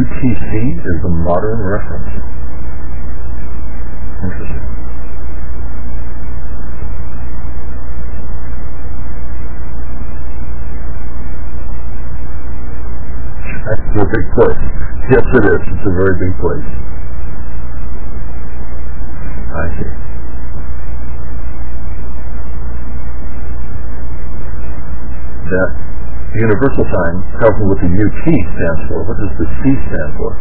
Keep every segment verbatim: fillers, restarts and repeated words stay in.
T C is the modern reference. Interesting. That's a big place. Yes, it is. It's a very big place. I see. That universal sign tells me what the U T stands for. What does the C stand for?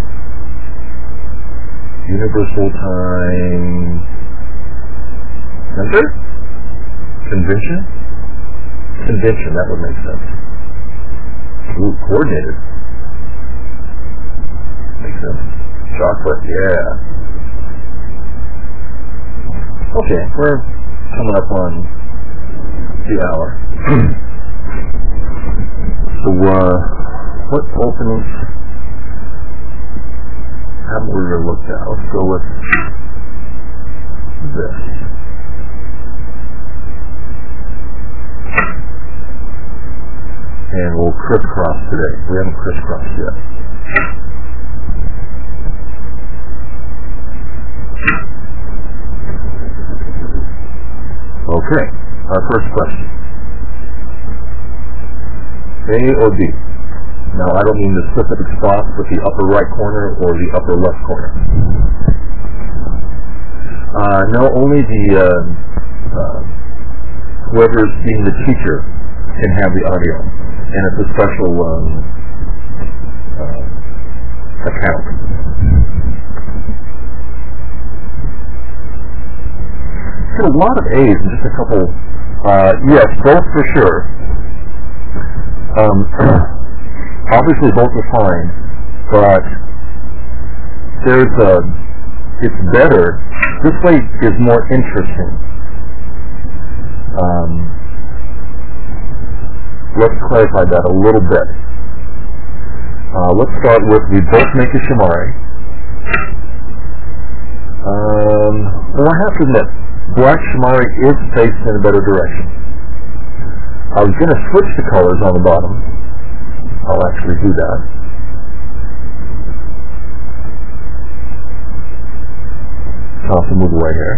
Universal time center? Convention? Convention, that would make sense. Ooh, coordinated. Makes sense. Chocolate, yeah. Okay, we're coming up on the hour. So, uh, what openings haven't we really looked at? Let's go with this. And we'll crisscross today. We haven't crisscrossed yet. Okay, our first question. A or B? Now, I don't mean the specific spot, but the upper right corner or the upper left corner. Uh, no, only the uh, uh, whoever's being the teacher can have the audio, and it's a special um, uh, account. So a lot of A's and just a couple. Uh, yes, both for sure. Um, obviously both are fine, but there's a, it's better, this way is more interesting. Um, let's clarify that a little bit. Uh, let's start with, we both make a shimari. Um, well, I have to admit, black shimari is faced in a better direction. I was going to switch the colors on the bottom. I'll actually do that. So I'll have to move away here.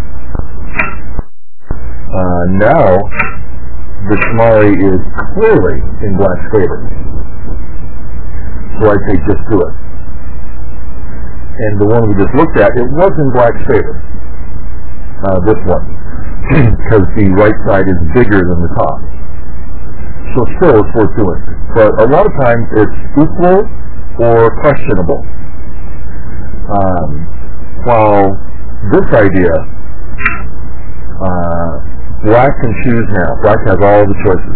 Uh, now, the shimari is clearly in black's favor. So I say just do it. And the one we just looked at, it was in black's favor. Uh, this one. Because the right side is bigger than the top. So still it's worth doing. But a lot of times it's equal or questionable. Um, while this idea, uh, black can choose now. Black has all the choices.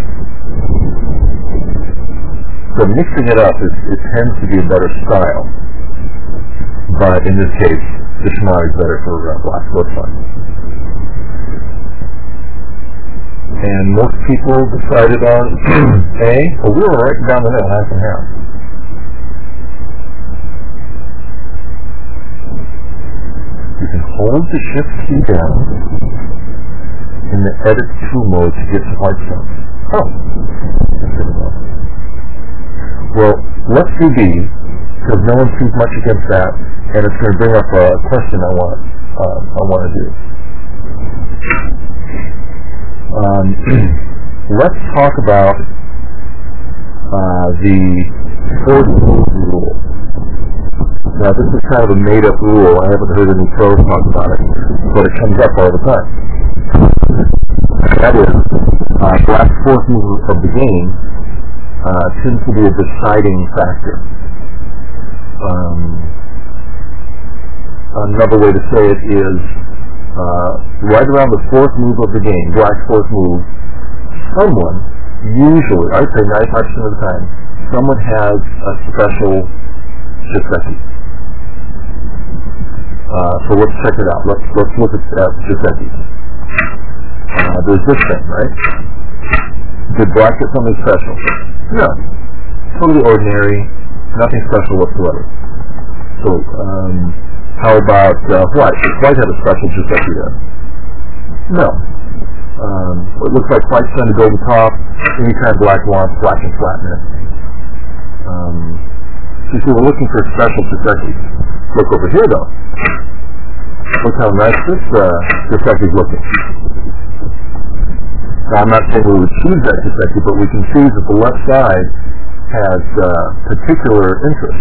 So mixing it up, is, it tends to be a better style. But in this case, the shimari is better for uh, black. So it's fine. And most people decided on A. Well, we were right down the middle, half and half. You can hold the shift key down in the edit to mode to get to white sound. Oh. Well, let's do B, because no one sees much against that, and it's going to bring up a question I want, uh, I want to do. Um, let's talk about uh, the fourth rule. Now, this is kind of a made-up rule. I haven't heard any pros talk about it, but it comes up all the time. That is, uh, black's fourth move of the game uh, tends to be a deciding factor. Um, another way to say it is, Uh, right around the fourth move of the game, black's fourth move, someone, usually, I'd say ninety-five percent of the time, someone has a special Joseki. Uh, so let's check it out. Let's let's look at uh, Joseki. Uh, there's this thing, right? Did black get something special? No. Totally ordinary, nothing special whatsoever. So, um, how about uh, white? Does white have a special Joseki there? No. Um, it looks like white's trying to go to the top. Any kind of black wants black and flatten it. Um, So you see, we're looking for special perspectives. Look over here, though. Look how nice this uh, perspective is looking. Now, I'm not saying we would choose that perspective, but we can choose that the left side has uh, particular interest.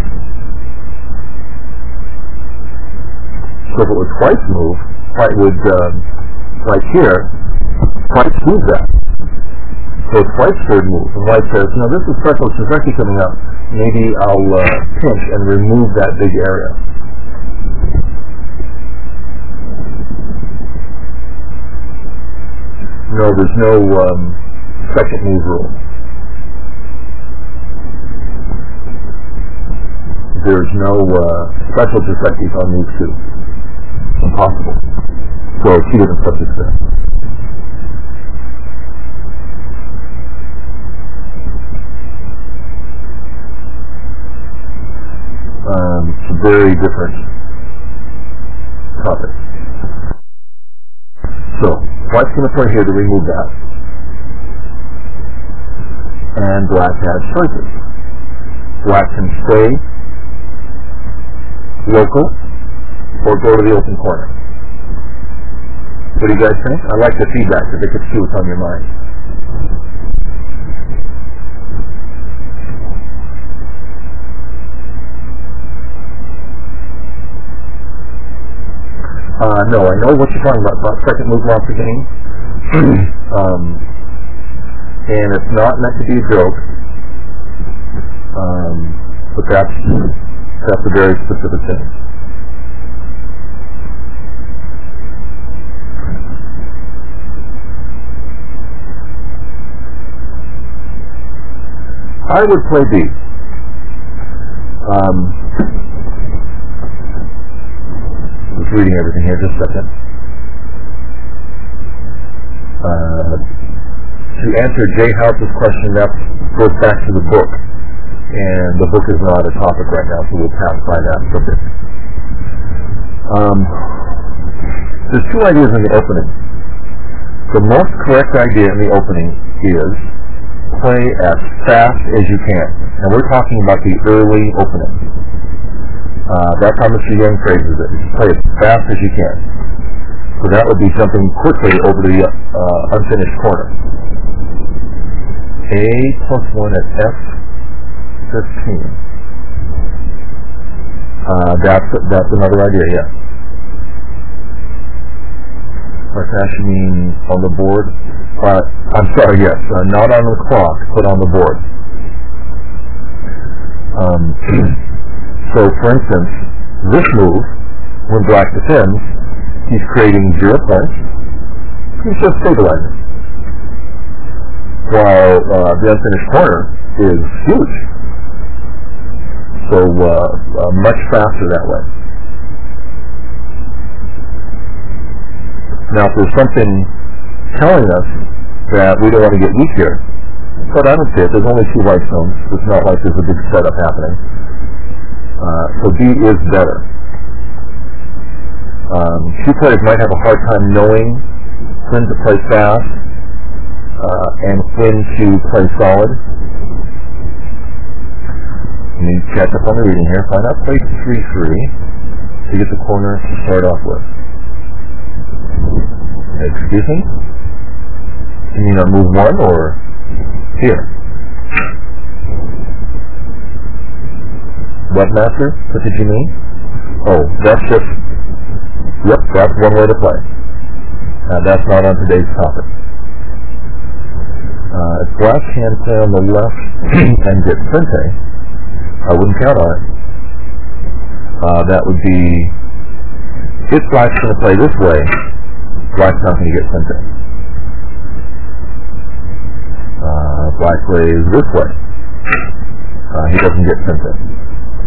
So if it was White's move, White would, uh, like here, White choose that. So it's White's third move, and White says, no, this is special perspective coming up. Maybe I'll uh, pinch and remove that big area. No, there's no um, second move rule. There's no uh, special perspective on move two. Impossible. So two different subjects there. Um, it's a very different topic. So, White's going to play here to remove that. And Black has choices. Black can stay local or go to the open corner. What do you guys think? I like the feedback because it could see what's on your mind. Uh, no, I know what you're talking about, about second move loss of game. um, and it's not meant to be a joke. Um, but that's, that's a very specific thing. I would play B. Um, Just reading everything here, just a second. Uh, to answer Jay House's question, that goes back to the book. And the book is not a topic right now, so we'll pass by that subject. Um, there's two ideas in the opening. The most correct idea in the opening is play as fast as you can. And we're talking about the early opening. Uh, that's how Mister Young phrases it. Play as fast as you can. So that would be jumping quickly over the uh, unfinished corner. A plus one at F fifteen. Uh, that's that's another idea, yeah. By fast you mean on the board? Uh, I'm sorry, yes. Uh, not on the clock, but on the board. Um... So, for instance, this move, when Black defends, he's creating zero points. He's just stabilizing. While uh, the unfinished corner is huge. So, uh, uh, much faster that way. Now, if there's something telling us that we don't want to get weak here, but I don't see it. There's only two white stones. It's not like there's a big setup happening. Uh, so B is better. Um, few players might have a hard time knowing when to play fast uh, and when to play solid. You need to catch up on the reading here. Find out play three three to get the corner to start off with. Excuse me? You mean on move one or here? Webmaster? What did you mean? Oh, that's just, yep, that's one way to play. Uh, that's not on today's topic. Uh, if Black can play on the left and get Sente, I wouldn't count on it. Uh, that would be, if Black's going to play this way, Black's not going to get Sente. Uh, Black plays this way. Uh, he doesn't get Sente.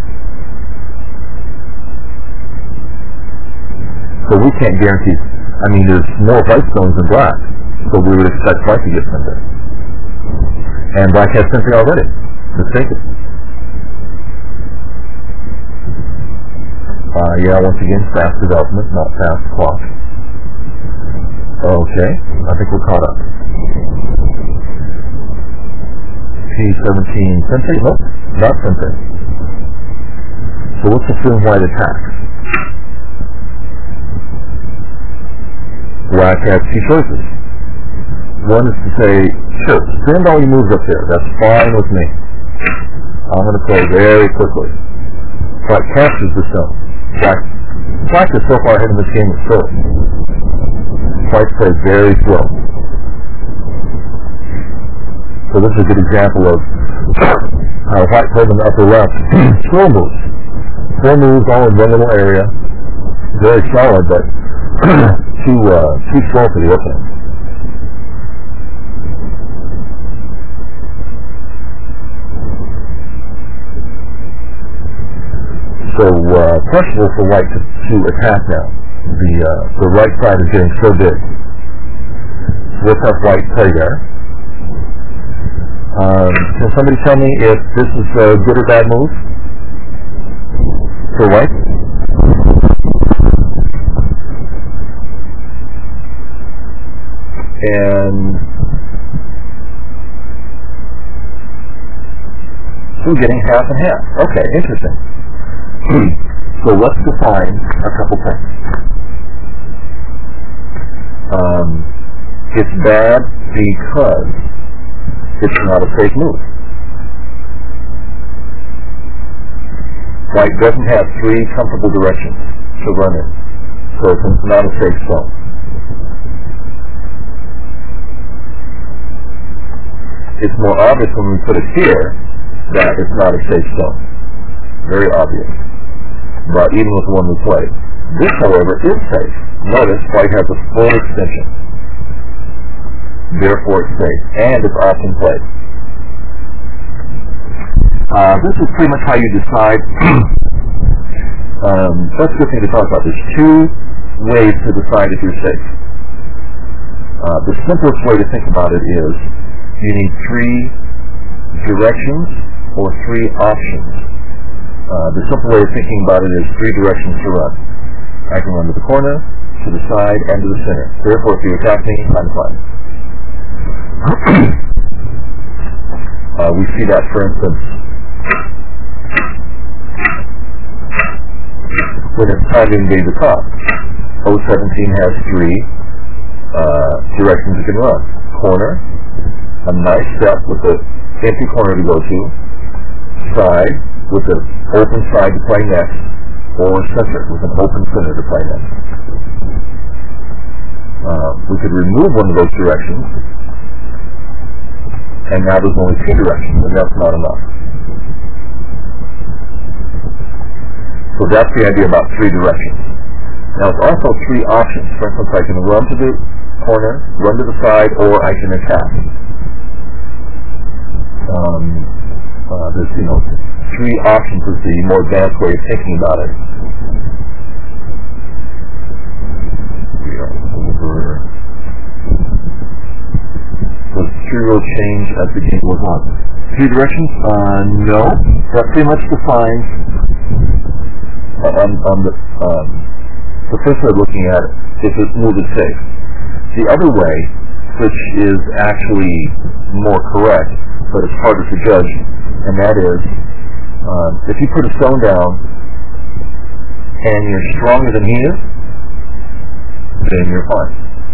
So we can't guarantee, I mean, there's more white stones than Black, so we would expect Black to get Sente. And Black has Sente already. Let's take it. Uh, yeah, once again, fast development, not fast clock. Okay, I think we're caught up. P seventeen Sente? Nope, not Sente. So let's assume white attacks. Black has two choices. One is to say, sure, send all your moves up there. That's fine with me. I'm going to play very quickly. Black captures the stone. Black, Black is so far ahead in this game it's slow. White plays very slow. So this is a good example of how White played in the upper left. Slow moves. Four moves all in one little area. Very solid, but too uh, too slow for the opening. So uh, questionable for White to, to attack now. The uh, the right side is getting so big. So let's have White play there. Um, can somebody tell me if this is a good or bad move for White? And so we're getting half and half. Okay, interesting. So let's define a couple things. Um, it's bad because it's not a safe move. White doesn't have three comfortable directions to run in, so it's not a safe zone. It's more obvious when we put it here that it's not a safe zone. Very obvious. But even with the one we played. This, however, is safe. Notice White has a full extension. Therefore it's safe. And it's often played. Uh, this is pretty much how you decide. um, that's a good thing to talk about. There's two ways to decide if you're safe. Uh, the simplest way to think about it is you need three directions or three options. Uh, the simple way of thinking about it is three directions to run. I can run to the corner, to the side, and to the center. Therefore, if you attack me, I'm fine. uh, we see that, for instance, when it's time to invade the top. O seventeen has three uh, directions you can run. Corner, a nice step with an empty corner to go to, side with an open side to play next, or center with an open center to play next. Uh, we could remove one of those directions, and now there's only two directions, and that's not enough. So that's the idea about three directions. Now it's also three options. For instance, I can run to the corner, run to the side, or I can attack. Um, uh, there's, you know, three options is the more advanced way of thinking about it. We are over. Does three row change as the game goes on? Three directions? Uh, no. That pretty much defines uh, on, on the um, the first way of looking at it, if the move is safe. The other way, which is actually more correct, but it's harder to judge, and that is, uh, if you put a stone down and you're stronger than he is, then you're fine.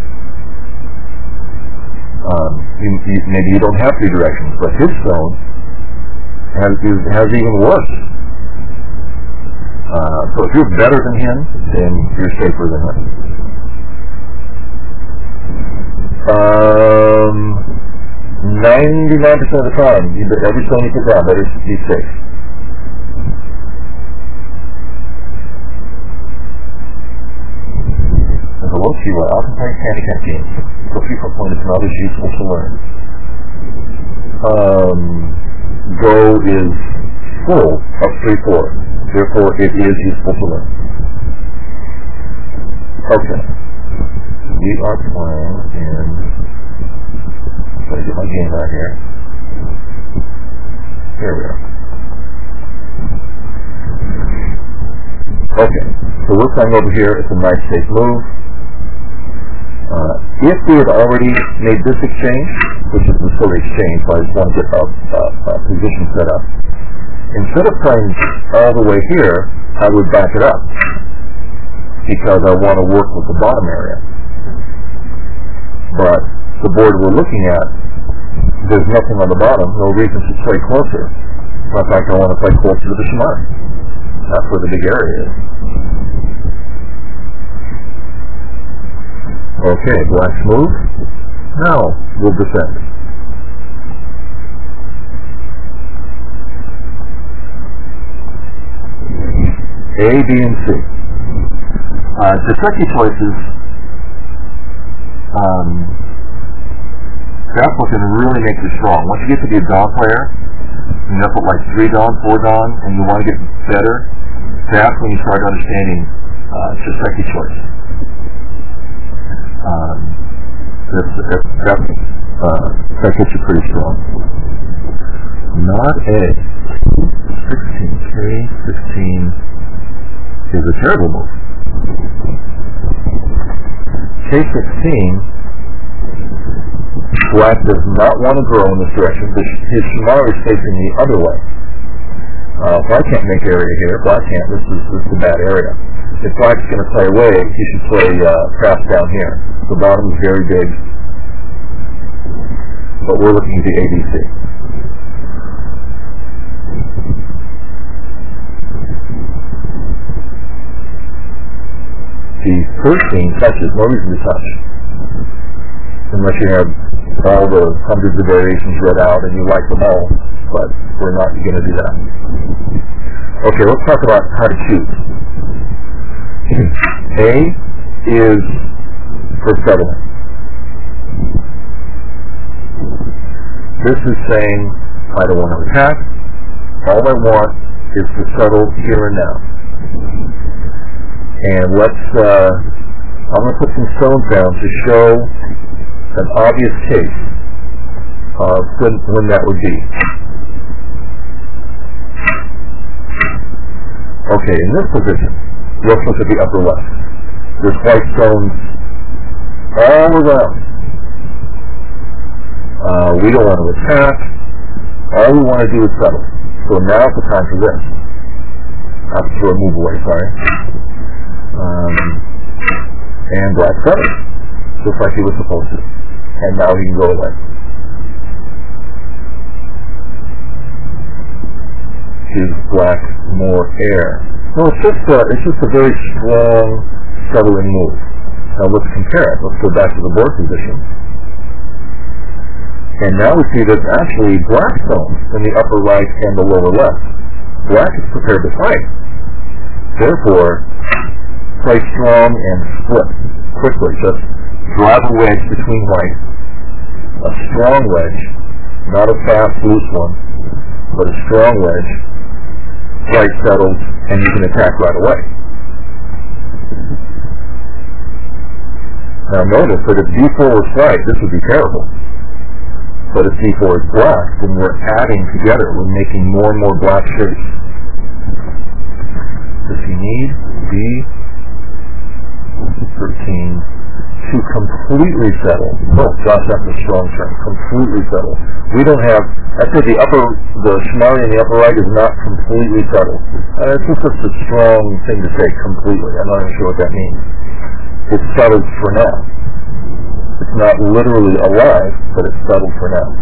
Um, you, you, maybe you don't have three directions, but his stone has, has even worse. Uh, so if you're better than him, then you're safer than him. Um, ninety-nine percent of the time, you, every stone you put down, better be safe. Hello, T Y. Often playing handicap games. So frequent point is not as useful to learn. Um, Go is full of three four. Therefore, it is useful to learn. Okay. We are playing in. Let me get my game out here. Here we are. Okay. So we're playing over here. It's a nice safe move. Uh, if we had already made this exchange, which is the silly exchange, so I just want to get a, a, a position set up, instead of playing all the way here, I would back it up because I want to work with the bottom area. But the board we're looking at, there's nothing on the bottom, no reason to play closer. In fact, I want to play closer to the shimari. That's where the big area is. Okay, black's move. Now we'll defend. A, B, and C. Uh, the tricky choices, um, that's what can really make you strong. Once you get to be a dawn player, you know, put like three dawn, four dawn, and you want to get better, that's when you start understanding uh, Shiseki choice. Um, that's, that's, that's, uh, that gets you pretty strong. Not A. sixteen, K, sixteen is a terrible move. K sixteen, black does not want to grow in this direction. His shimari is facing the other way. Uh, if I can't make area here, black can't. This is, this is a bad area. If black's going to play away, he should play uh, craft down here. The bottom is very big, but we're looking at the A B C. The thirteen touches, no reason to touch, unless you have all the hundreds of variations read out and you like them all, but we're not going to do that. Okay, let's talk about how to choose. A is for settling. This is saying, I don't want to attack, all I want is to settle here and now. And let's, uh, I'm going to put some stones down to show an obvious case of when, when that would be. Okay, in this position, let's look at the upper left. There's white stones all around. Uh, we don't want to attack. All we want to do is settle. So now's the time for this. I have to throw a move away, sorry. Um, and black settled, just like he was supposed to. And now he can go away. Gives black more air. No, it's just a, it's just a very strong settling move. Now let's compare it. Let's go back to the board position. And now we see there's actually black stones in the upper right and the lower left. Black is prepared to fight. Therefore, play strong and split quickly. Just drive a wedge between white. A strong wedge, not a fast, loose one, but a strong wedge. White settles, and you can attack right away. Now notice that if D four was white, this would be terrible. But if D four is black, then we're adding together. We're making more and more black shapes. Does he need D thirteen to completely settle? Oh gosh, that's a strong term. Completely settle. We don't have, I said the upper, the shimari in the upper right is not completely settled. Uh, it's just a strong thing to say, completely. I'm not even sure what that means. It's settled for now. It's not literally alive, but it's settled for now.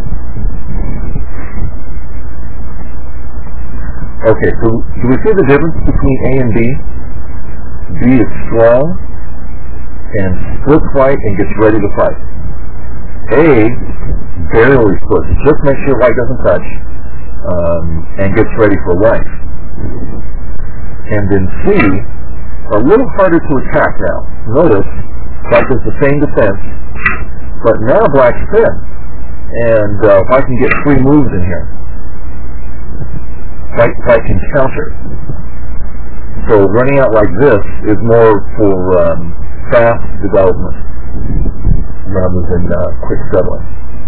Okay, so do we see the difference between A and B? B is strong and splits white and gets ready to fight. A barely splits, just make sure white doesn't touch, um, and gets ready for life. And then C, a little harder to attack now. Notice, white does the same defense, but now black's thin. And uh, white can get three moves in here. White, white can counter. So running out like this is more for um, fast development rather than uh, quick settling.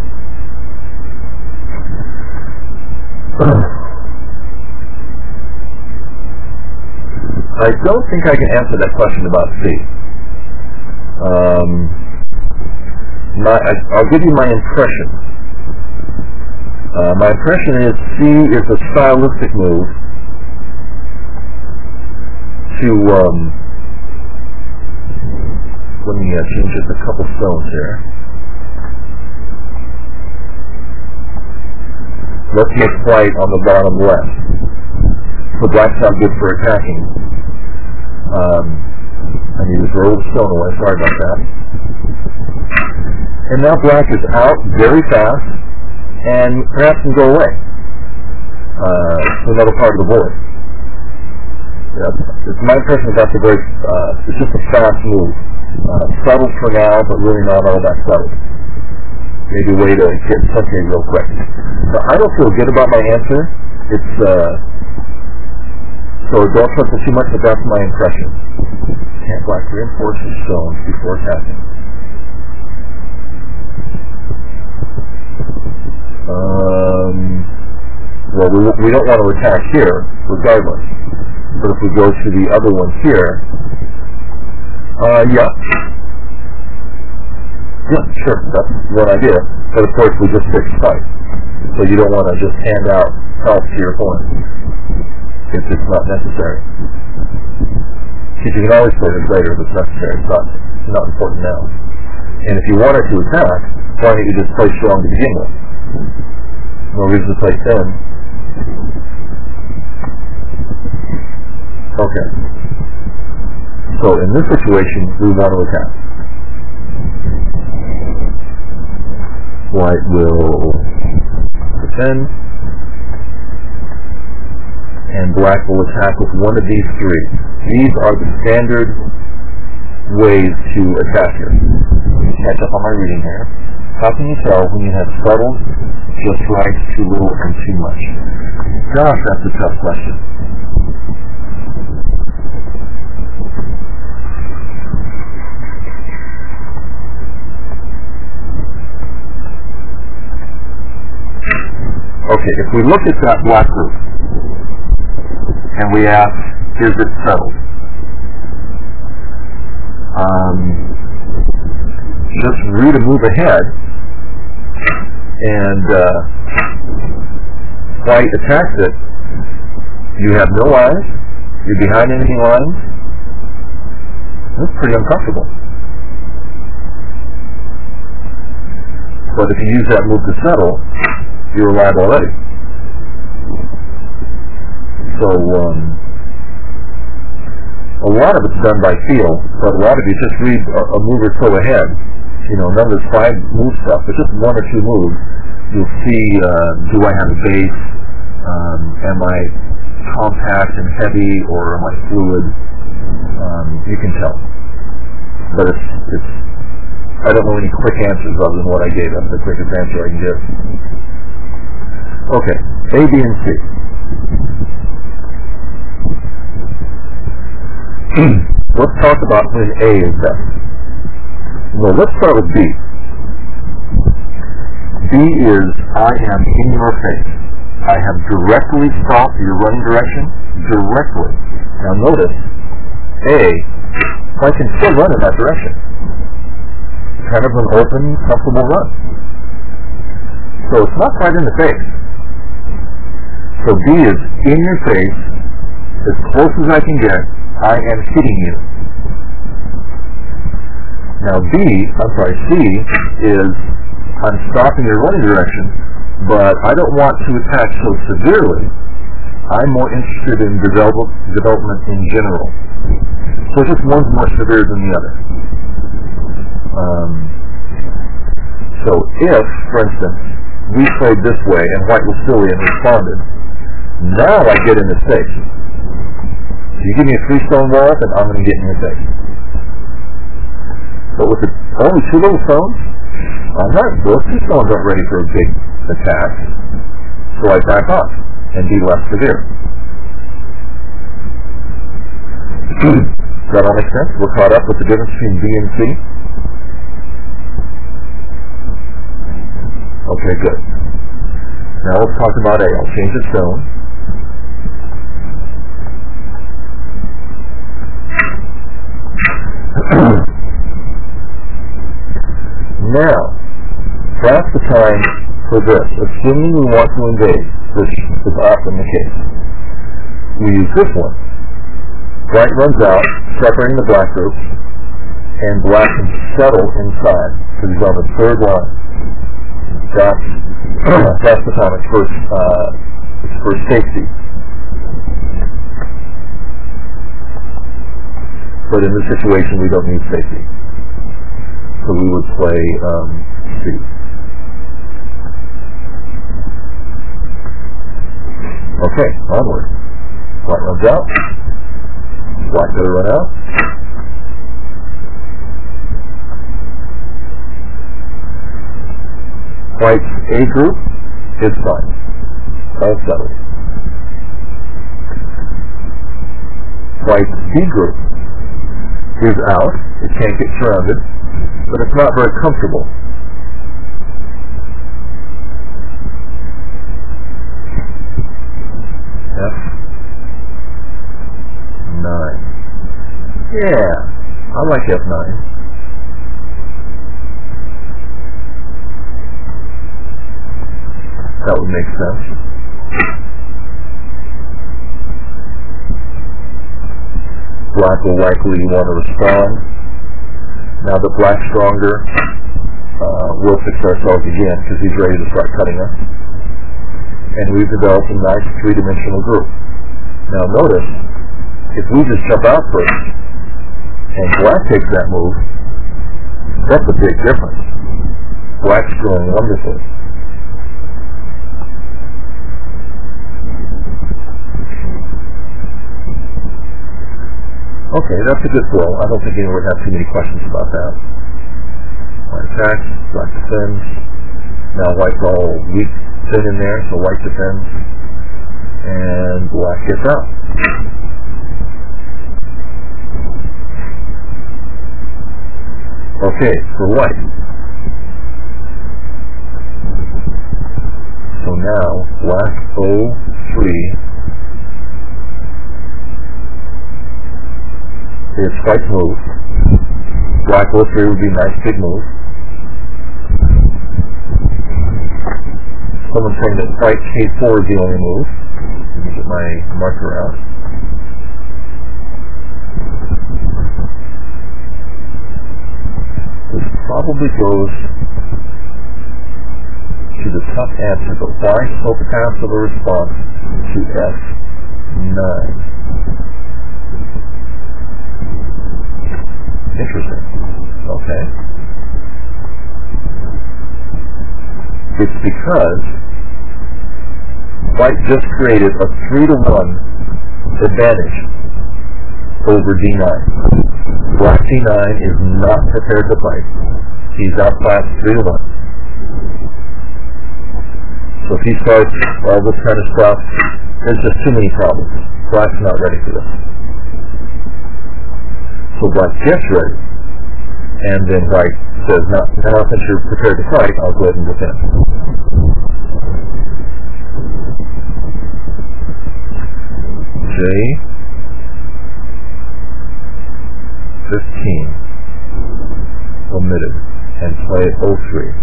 I don't think I can answer that question about C. Um, my, I, I'll give you my impression. Uh, my impression is C is a stylistic move to, um, let me uh, change just a couple stones here. Let's make white on the bottom left. So black's not good for attacking. Um, I need to throw the stone away, sorry about that. And now black is out very fast, and perhaps can go away uh, to another part of the board. Yeah, it's my impression that that's a very, uh, it's just a fast move. Uh, subtle for now, but really not all that subtle. Maybe a way to get something real quick. So I don't feel good about my answer. It's, uh, so don't trust it too much, but that's my impression. Can't black reinforce the stones before attacking. Um, well, we, we don't want to attack here, regardless. But if we go to the other one here, uh, yeah. Yeah, sure, that's one idea. But of course, we just fixed fight. So you don't want to just hand out health to your opponent if it's not necessary. Because you can always play this later if it's necessary. It's not, it's not important now. And if you wanted to attack, why don't you just play strong to begin with? No reason to play thin. Okay. So in this situation, we want to attack. White will defend, and black will attack with one of these three. These are the standard ways to attack here. Let me catch up on my reading here. How can you tell when you have subtle, just right, too little, and too much? Gosh, that's a tough question. Okay, if we look at that black group, and we ask, is it settled? Um, just read a move ahead, and uh, white attacks it. You have no lines, you're behind enemy lines. That's pretty uncomfortable. But if you use that move to settle, you're alive already. So, um, a lot of it's done by feel, but a lot of you just read a, a move or so ahead. You know, none of this five move stuff, but just one or two moves. You'll see, uh, do I have a base? Um, am I compact and heavy, or am I fluid? Um, you can tell. But it's, it's, I don't know any quick answers other than what I gave. That's the quickest answer I can give. Okay, A, B, and C. Let's talk about when A is best. Well, let's start with B. B is, I am in your face. I have directly stopped your running direction, directly. Now notice, A, I can still run in that direction. Kind of an open, comfortable run. So it's not quite in the face. So B is in your face, as close as I can get, I am hitting you. Now B, I'm sorry, C is, I'm stopping your running direction, but I don't want to attack so severely. I'm more interested in develop, development in general. So just one's more severe than the other. Um, so if, for instance, we played this way and white was silly and responded, now I get in his face. So you give me a three stone wall, then I'm going to get in your face. But with the, only two little stones, I'm not, those two stones aren't ready for a big attack. So I back off and be less severe. Does that all make sense? We're caught up with the difference between B and C? Okay, good. Now let's talk about A. I'll change the stone. Now, that's the time for this, assuming we want to invade, which is often the case, we use this one. White runs out, separating the black groups, and black can settle inside, because he's on the third line. That's, uh, that's the time it's first, uh, it's first safety. But in this situation, we don't need safety. So we would play um, C. Okay, onward. White runs out. Black better run out. White's A group is fine. All settled. White's B group is out. It can't get surrounded, but it's not very comfortable. F nine. Yeah, I like F nine. That would make sense. Black will likely want to respond. Now that Black's stronger, uh, we'll fix ourselves again because he's ready to start cutting us. And we've developed a nice three-dimensional group. Now notice, if we just jump out first, and Black takes that move, that's a big difference. Black's growing wonderfully. Okay, that's a good flow. I don't think anyone would have too many questions about that. White attacks, Black defends. Now White's all weak, thin in there, so White defends. And Black gets out. Okay, for White. So now, Black O three is White's move. Black O three would be a nice big move. Someone's saying that White K four is the only move. Let me get my marker out. This probably goes to the tough answer, but why so passive a response to F nine? Interesting. Okay. It's because White just created a three to one advantage over D nine. Black D nine is not prepared to fight. He's outclassed three to one. So if he starts all this kind of stuff, there's just too many problems. Black's not ready for this. So Black gets ready, and then White says, now, now since you're prepared to fight, I'll go ahead and defend. J fifteen omitted, and play O three.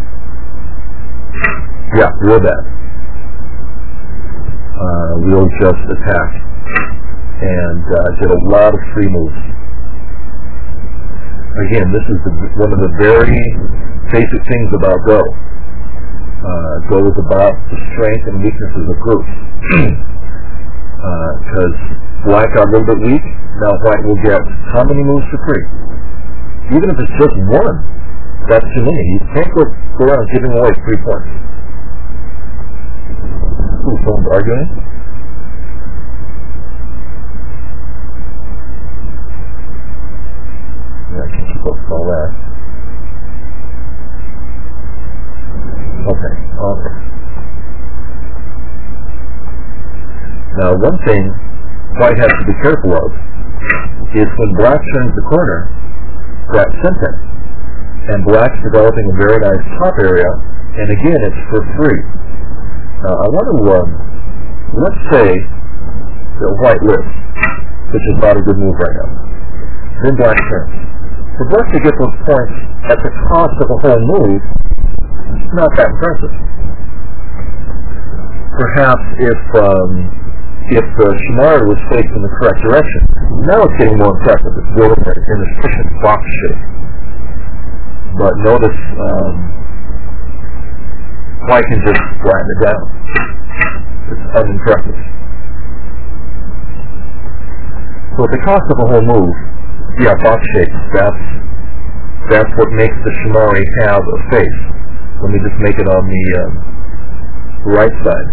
Yeah, real bad. Uh, we'll just attack and uh, get a lot of free moves. Again, this is the, one of the very basic things about Go. Uh, Go is about the strength and weaknesses of groups. Because uh, Black got a little bit weak, now White will get how many moves for free? Even if it's just one, that's too many. You can't go, go around giving away three points. Ooh, someone's arguing? Yeah, I can keep up with all that. Okay, okay. Now, one thing White has to be careful of is when Black turns the corner, that's Syntax. And Black's developing a very nice top area, and again, it's for free. Now, I want to, um, let's say that White lives, which is not a good move right now. Then Black turns. For Black to get those points at the cost of a whole move, it's not that impressive. perhaps if um, if the Shimari was faced in the correct direction. Now it's getting more impressive. It's building an efficient box shape. But notice um, I can just flatten it down. It's unimpressive. So at the cost of a whole move, yeah, box shape, that's, that's what makes the Shimari have a face. Let me just make it on the um, right side.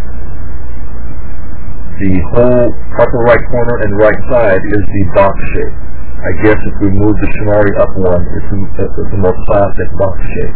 The whole upper right corner and right side is the box shape. I guess if we move the Shimari up one, it's a, it's a more classic box shape.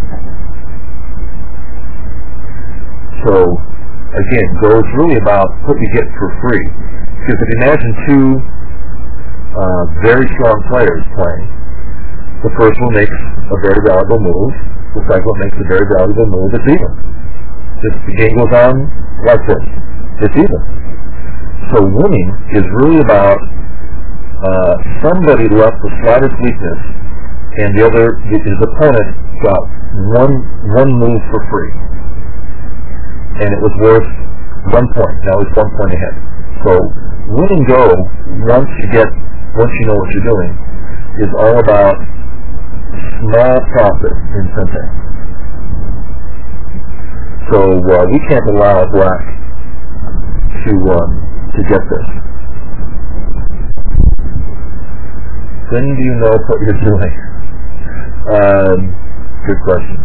So, again, goes really about what you get for free. Because if you imagine two uh, very strong players playing, the first one makes a very valuable move, the second one makes a very valuable move, it's even. Just the game goes on like this. It's even. So winning is really about uh, somebody left the slightest weakness and the other, his opponent got one one move for free. And it was worth one point. Now it's one point ahead. So win and go, once you get, once you know what you're doing, is all about small profit in Sente. So uh, we can't allow black to um, to get this. When do you know what you're doing? Um, good question.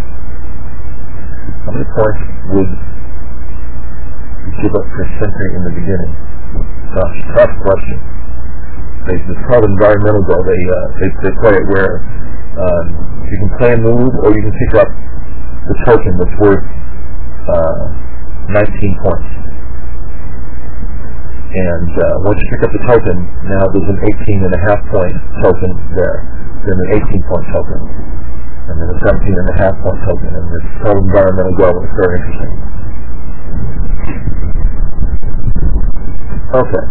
How many points would you give up for Sente in the beginning? Gosh, tough question. They, it's called environmental goal. They, uh, they they play it where um, you can play a move or you can pick up the token that's worth uh, nineteen points. And uh, once you pick up the token, now there's an eighteen and a half point token there, then an eighteen point token, and then a seventeen and a half point token, and it's called environmental goal, and it's very interesting. Okay.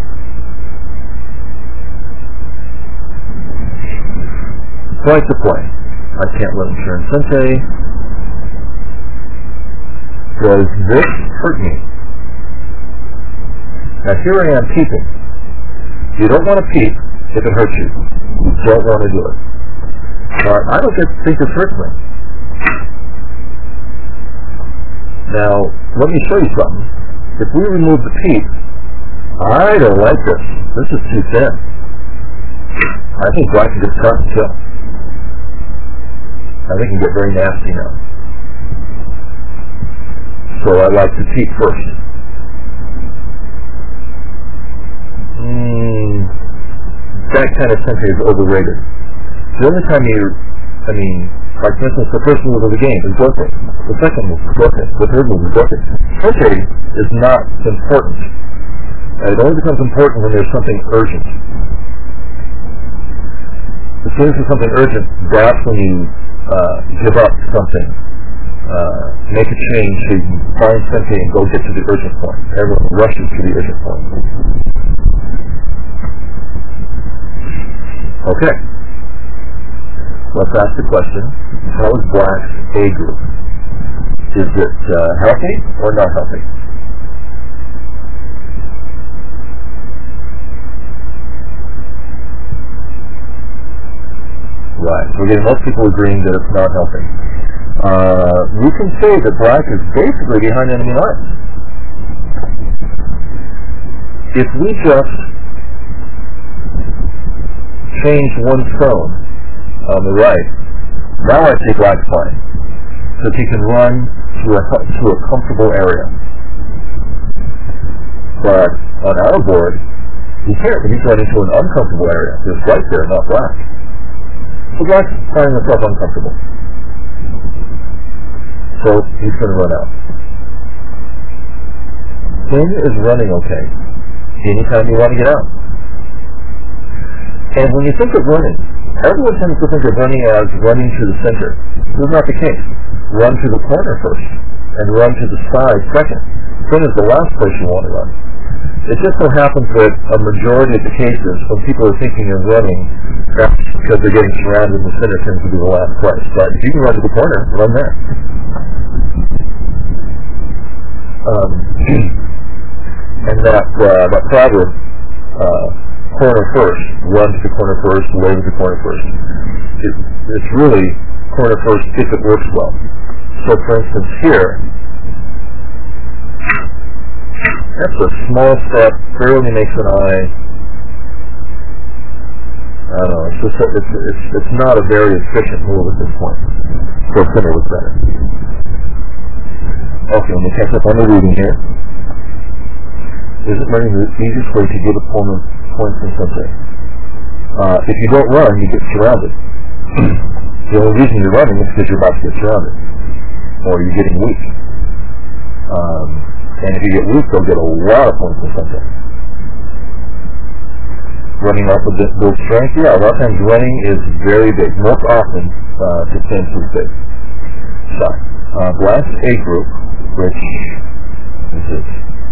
Point to play. I can't let him turn Sente. Does this hurt me? Now here I am peeping. You don't want to peep if it hurts you. You don't want to do it. But I don't get to think this hurts me. Now, let me show you something. If we remove the peep, I don't like this. This is too thin. I think black can just cut and kill. I think it can get very nasty now. So I like to peep first. Mm, that kind of Sente is overrated. The only time you, I mean, like for instance, the first move of the game is Gote. The second move is Gote. The third move is Gote. Sente is not important. It only becomes important when there's something urgent. As soon as there's something urgent, that's when you uh, give up something. Uh, make a change so you can find Sente and go get to the urgent point. Everyone rushes to the urgent point. Okay. Let's ask the question, how is black's A group? Is it uh, healthy or not healthy? Right. So we're getting most people agreeing that it's not healthy. Uh, we can say that black is basically behind enemy lines. If we just change one stone on the right, now I say black's fine, so he can run to a to a comfortable area. But on our board, he can't. He's running to an uncomfortable area. There's white there, not black. So black's finding himself uncomfortable. So he's going to run out. King is running okay. Anytime you want to get out. And when you think of running, everyone tends to think of running as running to the center. This is not the case. Run to the corner first, and run to the side second. Center is the last place you want to run. It just so happens that a majority of the cases, when people are thinking of running, that's because they're getting surrounded and the center tends to be the last place. But if you can run to the corner, run there. Um, and that uh, that proverb, uh, corner first, run to the corner first, load to the corner first. It, it's really corner first if it works well. So for instance here, that's a small step, barely makes an eye. I don't know, it's, just a, it's, it's, it's not a very efficient move at this point. So center was better. Okay, let me catch up on the reading here. Isn't running the easiest way to give opponent points in something? Uh, if you don't run, you get surrounded. The only reason you're running is because you're about to get surrounded. Or you're getting weak. Um, and if you get weak, they'll get a lot of points in something. Running off of this build strength, yeah, a lot of times running is very big. Most often, uh, defense is big. So, uh, Blast A group, which is this.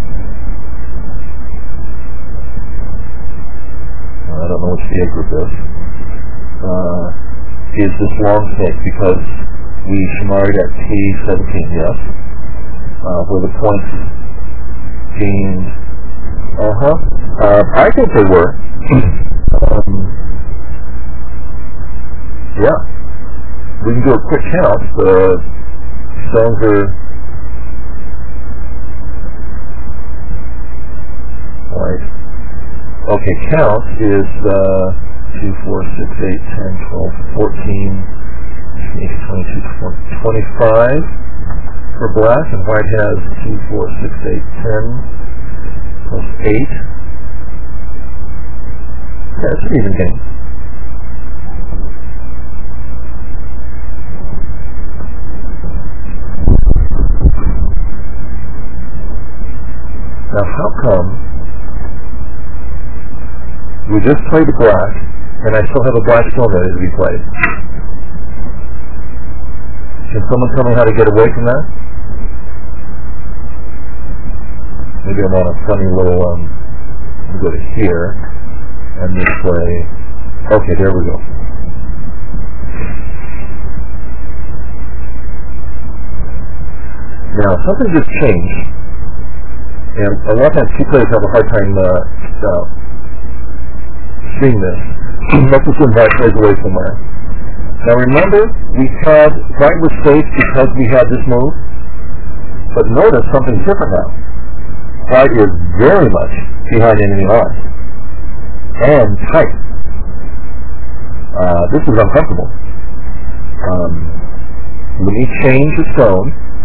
I don't know which the A group is. Uh, is this long snake because we shamaried at T seventeen, yes. Uh, where the points gained, uh-huh. Uh, I think they were. um, yeah. We can do a quick count. The stones are, right. Okay, count is uh, two, four, six, eight, ten, twelve, fourteen, twenty-two, twenty-five for black, and white has two, four, six, eight, ten, plus eight. Yeah, it's an even game. Now, how come we just played the black, and I still have a black stone ready to be played? Can someone tell me how to get away from that? Maybe I'm on a funny little, um, go to here, and this play, okay, there we go. Now, something just changed, and a lot of times two players have a hard time uh, uh, seeing this. Let's just invite players away somewhere. Now remember, we had, white was safe because we had this move, but notice something's different now. White is very much behind enemy lines, and tight. Uh, this is uncomfortable. Um, let me change the stone.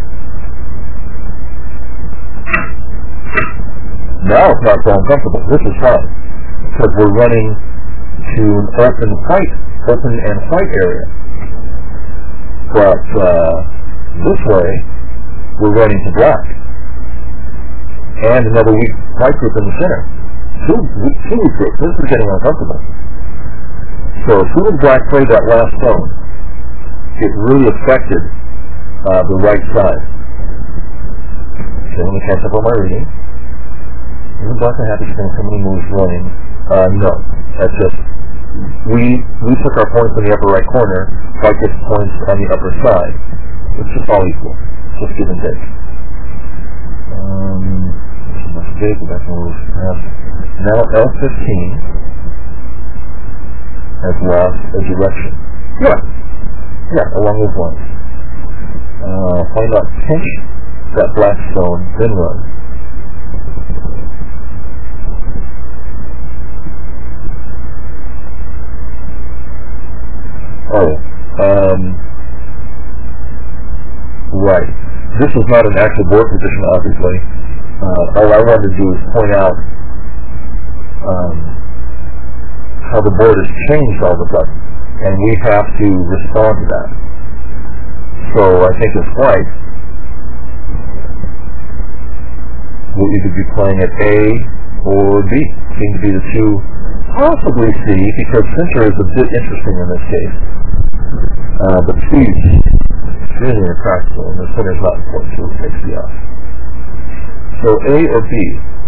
Now it's not so uncomfortable. This is fine, because we're running to an open white, open and white area. But uh, this way, we're running to black. And another weak white group in the center. Two, two weak groups. This is getting uncomfortable. So as soon as black played that last stone, it really affected uh, the right side. So let me catch up on my reading. Isn't black and happy spending so many moves running? Uh, no. That's just, we we took our points in the upper right corner, white gets points on the upper side. It's just all equal. Just give and take. Um, this is much big, but that's move. Now L fifteen has lost a direction. Yeah. Yeah, along those lines. Uh, find out pinch that black stone, then run. Oh, um, right. This is not an actual board position, obviously. Uh, all I wanted to do is point out um, how the board has changed all of a sudden, and we have to respond to that. So I think it's white. We'll either be playing at A or B. Seem to be the two, possibly C, because center is a bit interesting in this case. Uh, but C is extremely impractical, and the center is not important, so it takes C off. So A or B.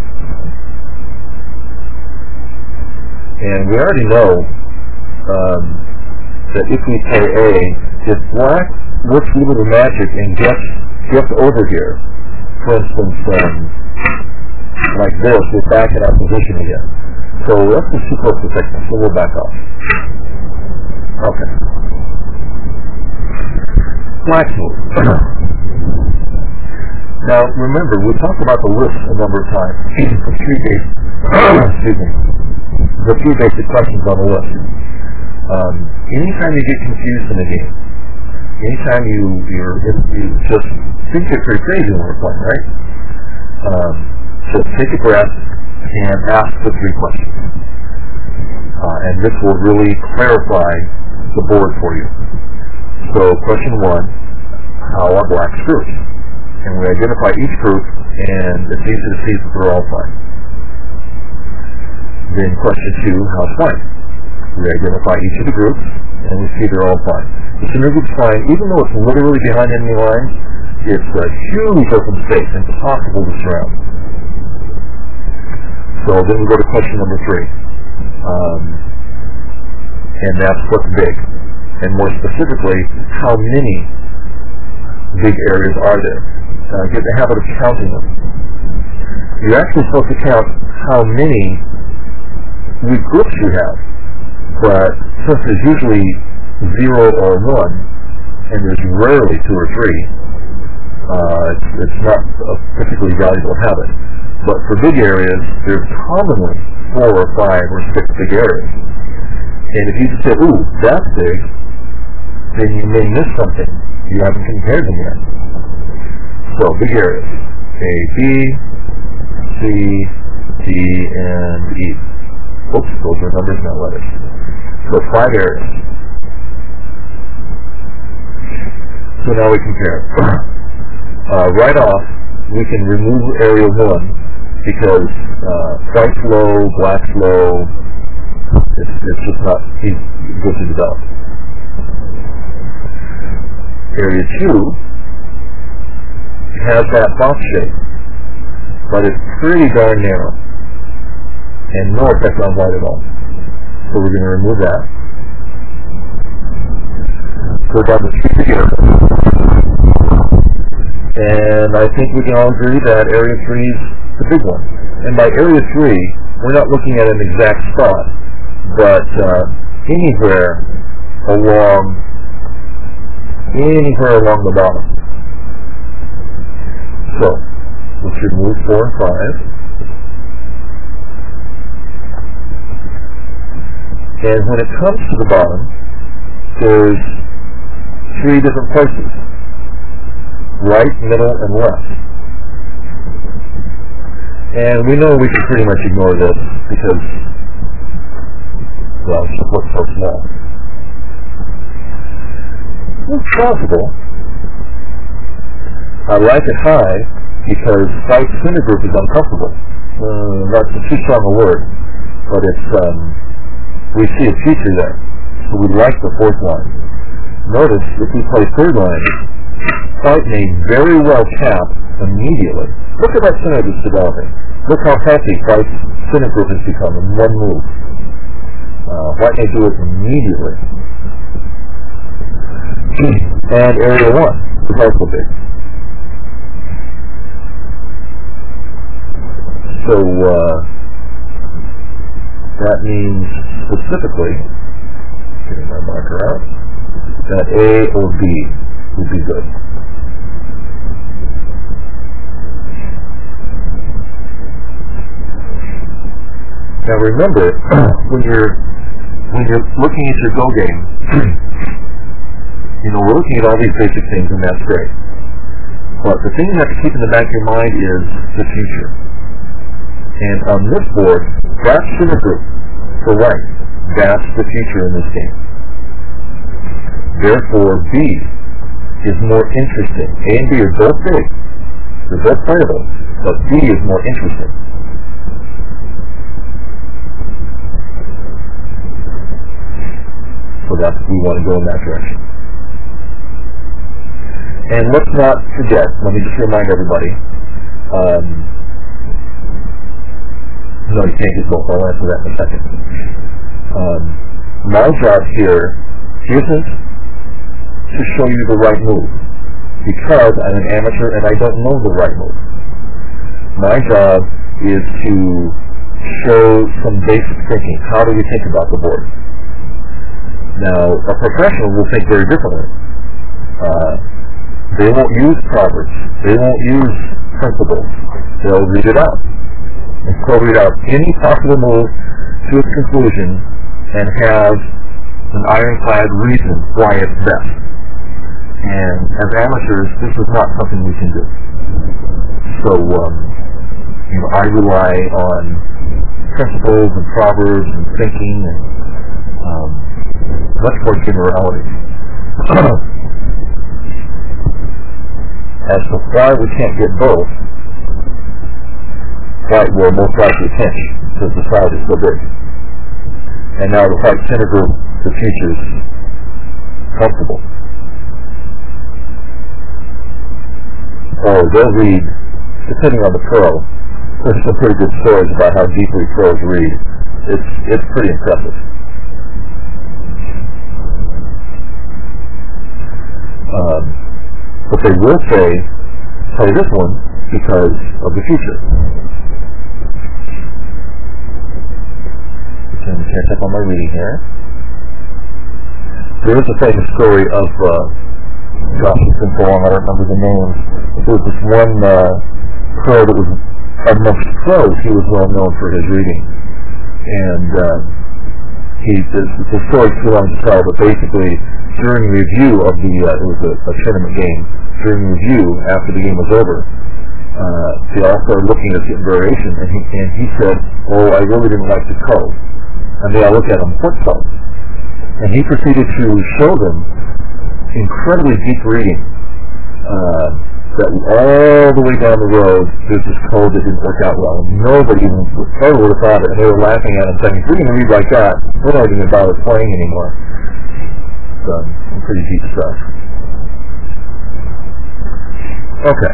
And we already know um, that if we play A, if black works a little magic and gets gets over here, for instance, um, like this, we're back in our position again. So that's just too close to thickness, so we'll back off. Okay. Black move. Now, remember, we talked about the list a number of times. the three basic, excuse me, the three basic questions on the list. Um, anytime you get confused in a game, anytime you you're you just think you're pretty crazy when we're playing, right? Um, just take a breath and ask the three questions, uh, and this will really clarify the board for you. So, question one: how are blacks grouped? And we identify each group, and it's easy to see that they're all fine. Then question two: how's white? We identify each of the groups, and we see they're all fine. The center group's fine, even though it's literally behind enemy lines. It's a huge open space, impossible to surround. So then we go to question number three, um, and that's what's big, and more specifically, how many big areas are there? Uh, get the habit of counting them. You're actually supposed to count how many weak groups you have, but since there's usually zero or one, and there's rarely two or three, uh, it's, it's not a particularly valuable habit. But for big areas, there's commonly four or five or six big areas. And if you just say, ooh, that's big, then you may miss something. You haven't compared them yet. So, big areas. A, B, C, D, and E. Oops, those are numbers, not letters. So, five areas. So now we compare. Uh, right off, we can remove area one because uh, white's low, black's low. It's, it's just not good to develop. Area two has that box shape, but it's pretty darn narrow and no effect on white at all. So we're going to remove that. Go down to three together. And I think we can all agree that area three is the big one. And by area three, we're not looking at an exact spot, but uh, anywhere along anywhere along the bottom. So, let's remove four and five. And when it comes to the bottom, there's three different places: right, middle, and left. And we know we can pretty much ignore this because, well, it just looks so small. It's possible. I like it high because white center group is uncomfortable. Uh, that's a too strong a word, but it's um, we see a feature there, so we like the fourth line. Notice if we play third line, white may very well cap immediately. Look at that center that's developing. Look how healthy white's center group has become in one move. Uh, white may do it immediately. And area one is also big. So uh, that means specifically, getting my marker out, that A or B would be good. Now remember, when you're when you're looking at your Go game, you know, we're looking at all these basic things, and that's great. But the thing you have to keep in the back of your mind is the future. And on this board, that's center group for white. That's the future in this game. Therefore, B is more interesting. A and B are both big. They're both playable, but B is more interesting. So that's, we want to go in that direction. And let's not forget, let me just remind everybody, um, no, you can't get both. I'll answer that in a second. Um, my job here isn't to show you the right move, because I'm an amateur and I don't know the right move. My job is to show some basic thinking. How do we think about the board? Now, a professional will think very differently. Uh, they won't use proverbs. They won't use principles. They'll read it out. And so read out any possible move to its conclusion and have an ironclad reason why it's best. And as amateurs, this is not something we can do. So, um, you know, I rely on principles and proverbs and thinking and um, much more generality. As to why we can't get both, white will most likely pinch because the side is so big. And now the white center group, the future's comfortable. Or they'll read, depending on the pro, there's some pretty good stories about how deeply pros read. It's it's pretty impressive. Um, but they will say, play this one because of the future. Let me catch up on my reading here. There is a famous story of, uh, gosh, it's been so long, I don't remember the names. There was this one uh, pro that was, amongst pros, he was well known for his reading. And uh, he, the, the story's too long to tell, but basically, during review of the, uh, it was a, a tournament game, during review, after the game was over, uh, they all started looking at the variation, and he, and he said, oh, I really didn't like the code. And they all looked at him, what code? And he proceeded to show them incredibly deep reading, uh, that all the way down the road, there's this code that didn't work out well. Nobody even ever would have thought it, and they were laughing at him, saying, if we're going to read like that, we're not even going to bother playing anymore. So, some pretty deep stuff. Okay.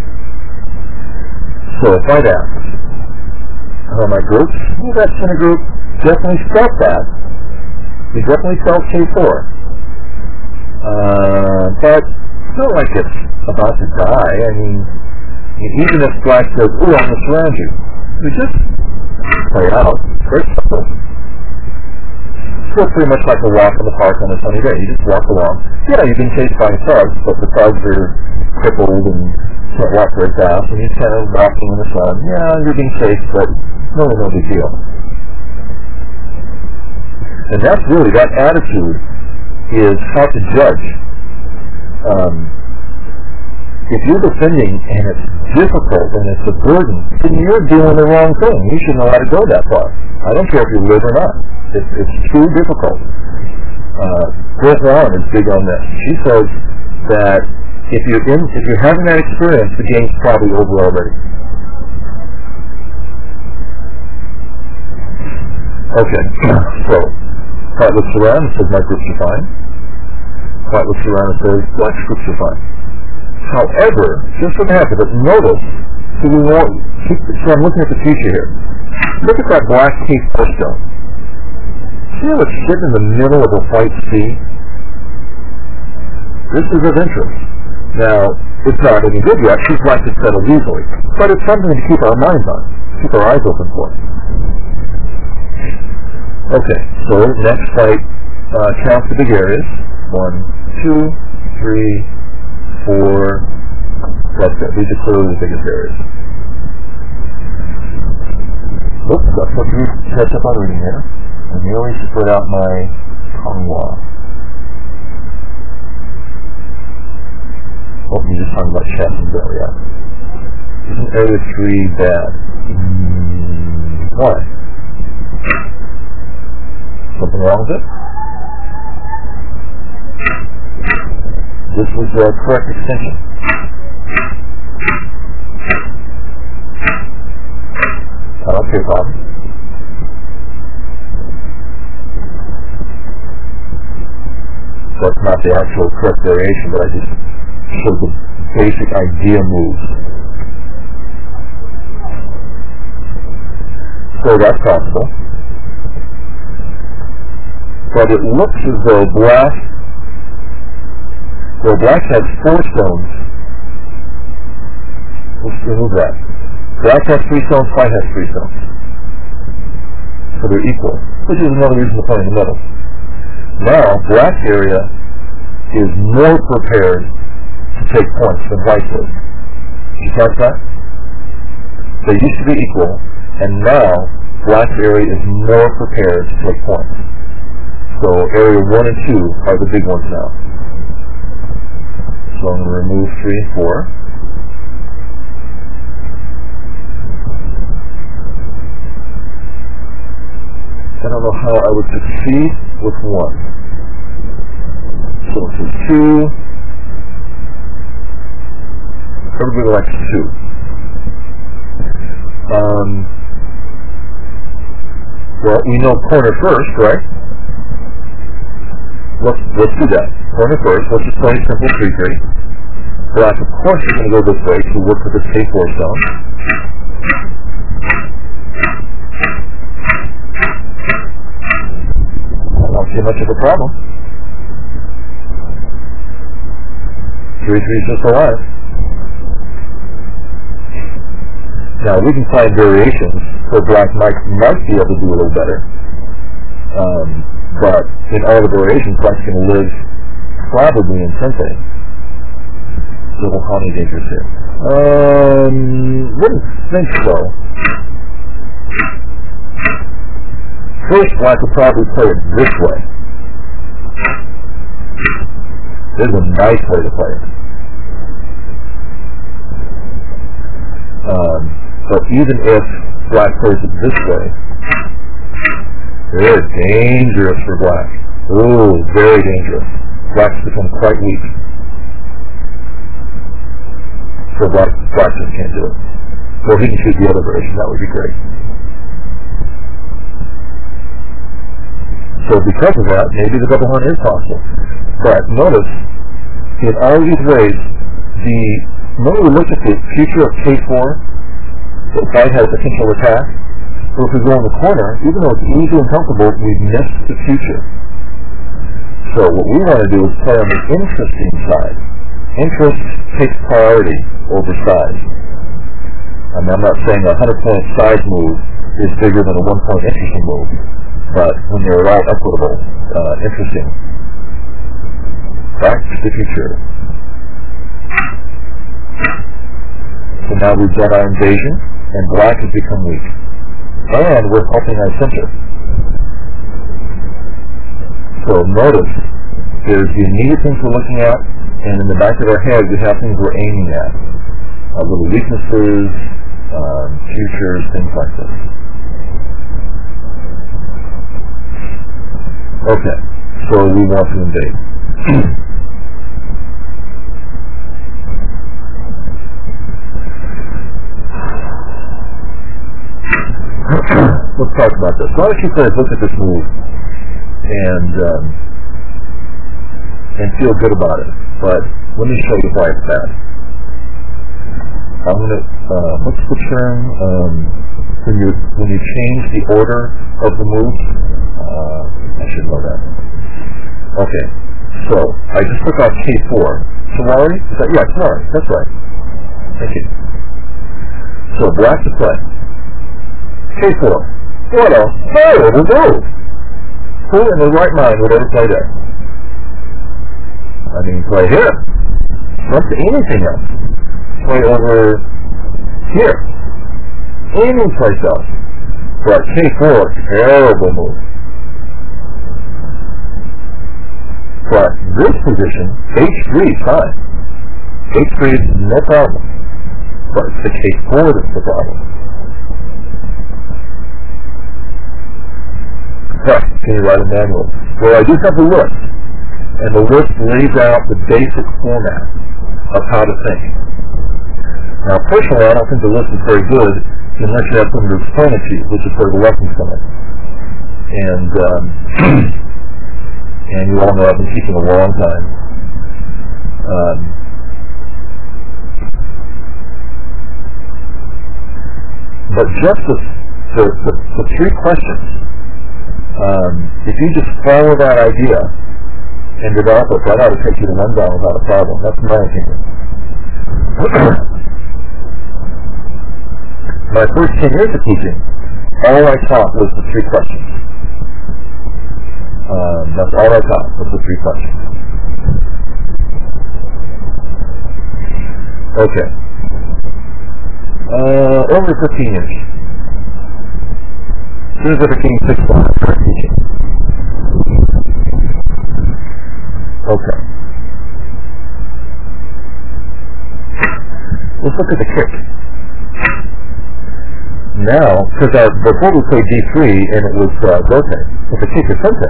So, if I'd ask, how are my groups? Well, that center group definitely felt that. We definitely felt K four. Uh, but it's not like it's about to die. I mean, even if Black says, ooh, I'm going to surround you, we just play out. Very simple. Still pretty much like a walk in the park on a sunny day. You just walk along. Yeah, you've been chased by thugs, but the thugs are crippled and can't walk very fast, and you're kind of walking in the sun. Yeah, you're being chased, but really no big deal. And that's really, that attitude is how to judge. Um, if you're defending and it's difficult and it's a burden, then you're doing the wrong thing. You shouldn't allow to go that far. I don't care if you live or not. It's, it's too difficult. Uh, Brett Warren is big on this. She says that if you're in, if you're having that experience, the game's probably over already. Okay, so White looks around and says, my groups are fine. White looks around and says, Black's groups are fine. However, just from habit, notice, so we want, so I'm looking at the future here. Look at that black K four stone. See how it's sitting in the middle of a white sea? This is of interest. Now, it's not any good yet, she's like to settle easily. But it's something to keep our minds on, keep our eyes open for. Okay, so next fight, uh, count the big areas. One, two, three, four. That's it. These are clearly the biggest areas. Oops, got to catch up on reading here. I nearly split out my Kongwa. Oh, you're just talking about chess and Bill, yeah. Isn't area three bad? Mm, why? Something wrong with it? This was the correct extension. I don't see a problem. That's not the actual correct variation, but I just showed the basic idea moves. So that's possible. But it looks as though Black, well, Black has four stones. Let's remove that. Black has three stones, white has three stones. So they're equal, which is another reason to play in the middle. Now, black's area is more prepared to take points than white's is. Did you catch that? They used to be equal, and now black's area is more prepared to take points. So area one and two are the big ones now. So I'm going to remove three and four. I don't know how I would succeed with one. So this is two. Everybody likes two. Um, well, we know corner first, right? Let's, let's do that. Corner first. Let's just play simple three three. Black, of course, is going to go this way to work with the K four stone. I don't see much of a problem. three three is just alive. Now, we can find variations where black might, might be able to do a little better. Um, but in all the variations, black's going to live probably in symphony. So how many dangers here? Um, wouldn't think so. First, black would probably play it this way. This is a nice way to play it. Um, but even if black plays it this way, they're dangerous for black. Ooh, very dangerous. Black's become quite weak. So black, black just can't do it. Well, he can shoot the other version, that would be great. So because of that, maybe the double hunt is possible. But notice, in all these ways, the remember we looked at the future of K four, that white has a potential attack. So if we go in the corner, even though it's easy and comfortable, we've missed the future. So what we want to do is play on the interesting side. Interest takes priority over size. I mean, I'm not saying a hundred point size move is bigger than a one point interesting move, but when they're all equitable, uh, interesting. Back to the future. So now we've done our invasion, and black has become weak. And we're helping our center. So notice, there's the immediate things we're looking at, and in the back of our head, we have things we're aiming at. Uh, little weaknesses, um, futures, things like this. Okay, so we want to invade. Let's talk about this. Why don't you guys look at this move and um, and feel good about it? But let me show you why it's bad. I'm gonna uh, what's the term um, when you when you change the order of the moves? Uh, I should know that. Okay, so I just took off K four. Sawari? Is that yeah, Sawari. That's right. Thank you. So black to play. K four. What a horrible move! Who in their right mind would ever play that? I mean, play here. Not anything else. Play over here. Any place else. But K four, terrible move. But this position, H three is fine. H three is no problem. But it's the K four that's the problem. Right, can you write a manual? Well, I do have the list, and the list lays out the basic format of how to think. Now, personally, I don't think the list is very good unless you have someone to explain it to you, which is where the lessons come in. And, um, and you all know I've been teaching a long time. Um, but just the, the, the, the three questions, Um, if you just follow that idea and develop it, that ought to take you to one down without a problem. That's my opinion. My first ten years of teaching, all I taught was the three questions. Um, that's all I taught was the three questions. Okay. Uh, over fifteen years. As soon as I became six one, I started teaching. Okay. Let's look at the kick. Now, because before we played D three and it was uh, Goten, but the kick is Sente.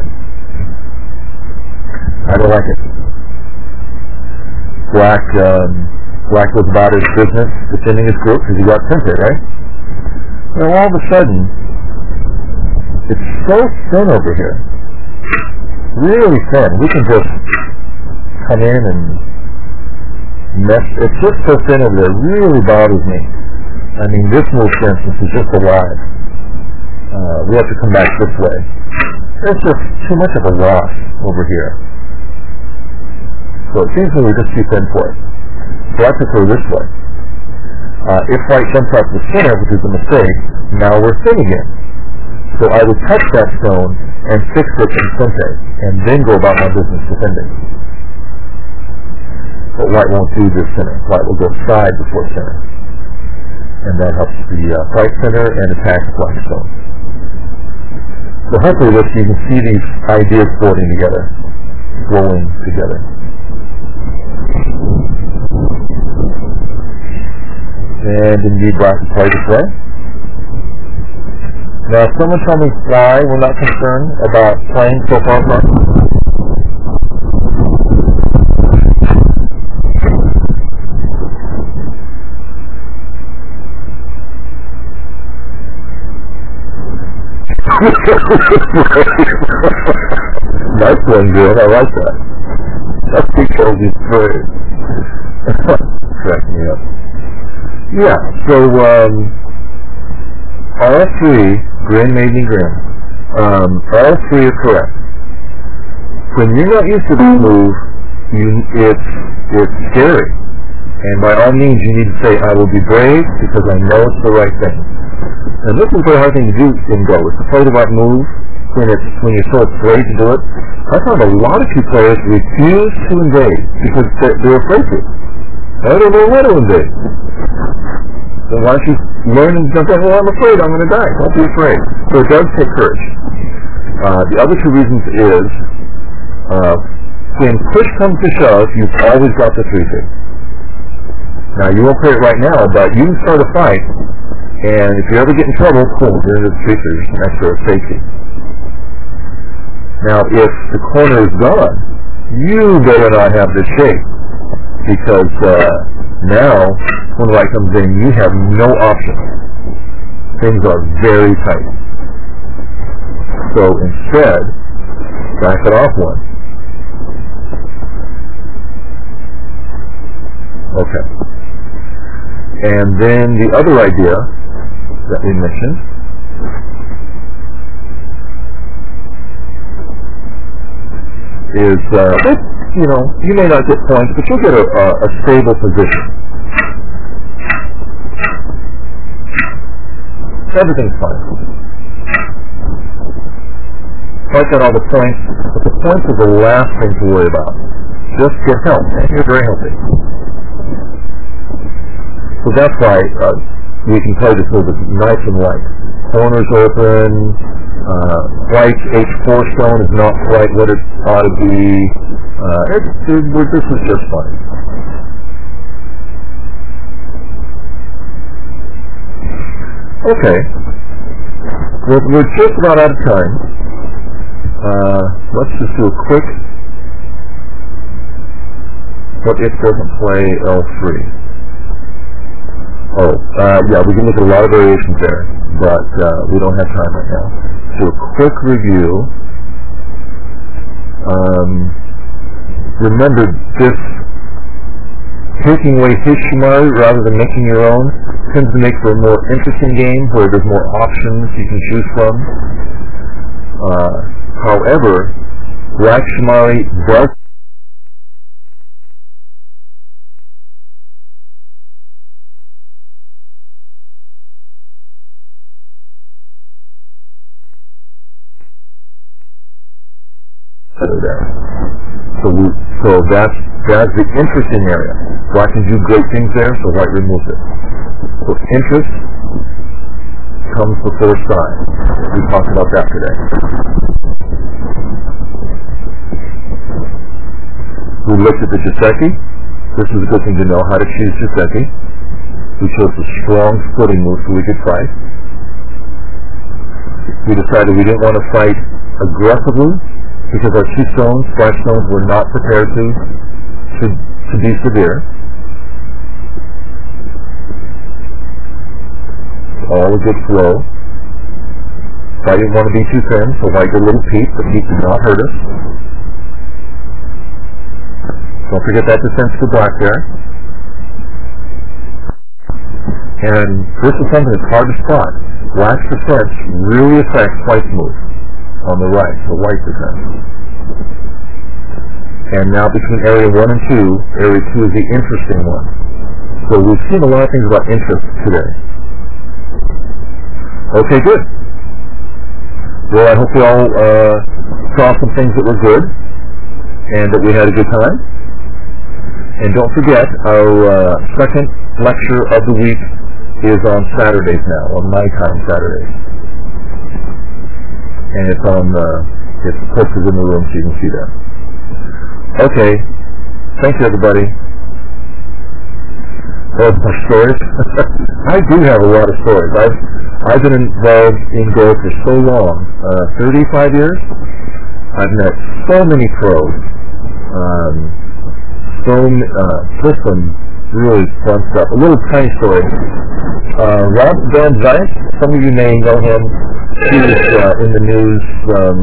I don't like it. Black, um, Black was about his business defending his group because he got Sente, right? Now all of a sudden, it's so thin over here. Really thin. We can just come in and mess. It's just so thin over there. It really bothers me. I mean, this move, for instance, is just alive. Uh, we have to come back this way. There's just too much of a loss over here. So it seems to me we're just too thin for it. So I prefer this way. Uh, if white jumps out to the center, which is a mistake, now we're thin again. So I would touch that stone and fix it in Sente, and then go about my business defending. But white won't do this center. White will go side before center. And that helps the uh, right center and attack the black stone. So hopefully this, you can see these ideas floating together, flowing together. And indeed black is played this way. Now someone tell me why we're not concerned about playing so far from Nice one, good. I like that. That's because he's great. Crack me up. Yeah, so um, all three, Grin made me grin. Um, all three are correct. When you're not used to this move, you, it's it's scary. And by all means, you need to say, "I will be brave because I know it's the right thing." And this is a very hard thing to do in Go, is to play the right move when it's when you're so afraid to do it. I found a lot of key players refuse to invade because they're, they're afraid to. I don't know where to invade. So why don't you learn and jump in? Well, I'm afraid I'm going to die. Don't be afraid. So it does take courage. Uh, the other two reasons is uh, when push comes to shove, you've always got the three thing. Now you won't play it right now, but you can start a fight. And if you ever get in trouble, cool, you're into the three there's an extra safety. Now, if the corner is gone, you better not have this shape, because uh, now, when white comes in, you have no options. Things are very tight. So instead, back it off one. Okay. And then the other idea that we mentioned is, uh, that, you know, you may not get points, but you'll get a, a, a stable position. Everything's fine. I've got all the points, but the points are the last thing to worry about. Just get help, and you're very healthy. So that's why uh, we can play this move nice and light. Corners open, uh, white H four stone is not quite what it ought to be. Uh, it, it, this is just fine. Okay. We're, we're just about out of time. Uh, let's just do a quick, what if doesn't play L three. Oh, uh, yeah, we can look at a lot of variations there, but uh, we don't have time right now. So a quick review. Um, remember, this taking away his Shimari rather than making your own tends to make for a more interesting game where there's more options you can choose from. Uh, however, Black Shimari does are there. So we, so that's that's the interesting area. Black can do great things there, so white removes it. So interest comes before sign. We talked about that today. We looked at the Joseki. This is a good thing to know, how to choose Joseki. We chose a strong splitting move so we could fight. We decided we didn't want to fight aggressively because our two stones, flash stones, were not prepared to, to, to be severe. All a good flow. I didn't want to be too thin, so I did a little peak. The peak did not hurt us. Don't forget that defense to black there. And this is something that's hard to spot. Black's defense really affects white's move on the right, the white defense. And now between area one and two, area two is the interesting one. So we've seen a lot of things about interest today. Okay, good. Well, I hope you all uh, saw some things that were good and that we had a good time. And don't forget, our uh, second lecture of the week is on Saturdays now, on my time Saturdays. And it's on, uh, it's posted in the room so you can see that. Okay, thank you everybody. Oh, my stories? I do have a lot of stories. I've, I've been involved in Go for so long, uh, thirty-five years. I've met so many pros. Um, so, uh, just some really fun stuff. A little tiny story. Uh, Rob Van Zeiss, some of you may know him. He was uh, in the news, um,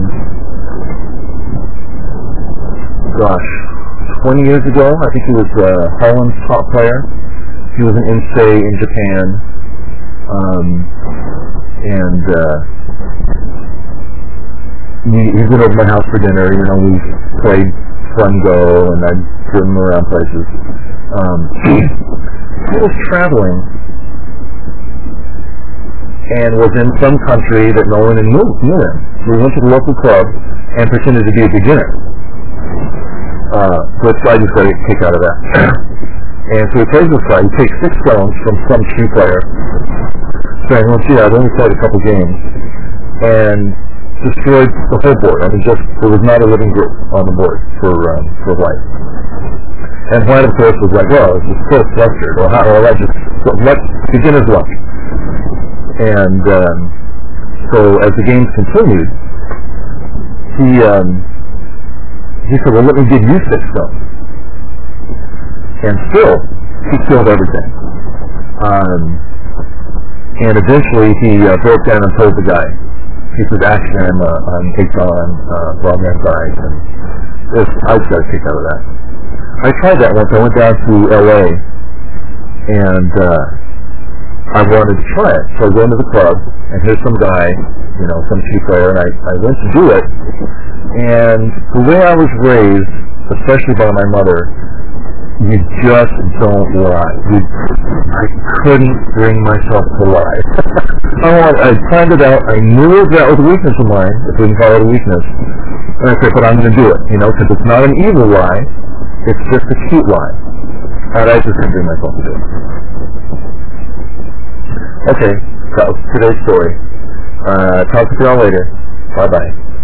gosh, twenty years ago. I think he was uh, Holland's top player. He was an Insei in Japan. Um, and uh, he, he's been over my house for dinner. You know, we've played Fun Go, and I've driven around places. Um, he was traveling and was in some country that no one knew, knew him. We went to the local club and pretended to be a beginner. Uh, which I just got a kick out of that. And so he plays this guy. He takes six stones from some key player, saying, well, gee, I've only played a couple games, and destroyed the whole board. I mean, just, there was not a living group on the board for um, for white. And white, of course, was like, well, it's just so flustered, or how, or that just, so luck, beginner's luck. And um, so as the games continued, he um, he said, well, let me give you six stones. And still, he killed everything. Um, and eventually, he uh, broke down and told the guy. He said, actually, I'm, uh, I'm Eitan, uh, Rob Van Zeiss, and this, I just got a kick out of that. I tried that once. I went down to L A, and uh, I wanted to try it. So I go into the club, and here's some guy, you know, some cheap player, and I, I went to do it. And the way I was raised, especially by my mother, you just don't lie. You, I couldn't bring myself to lie. I, I planned it out. I knew that was a weakness of mine, if we can call it a weakness. And I said, but I'm going to do it, you know, because it's not an evil lie. It's just a cute lie. And I just couldn't bring myself to do it. Okay, that was today's story. Uh, talk to you all later. Bye-bye.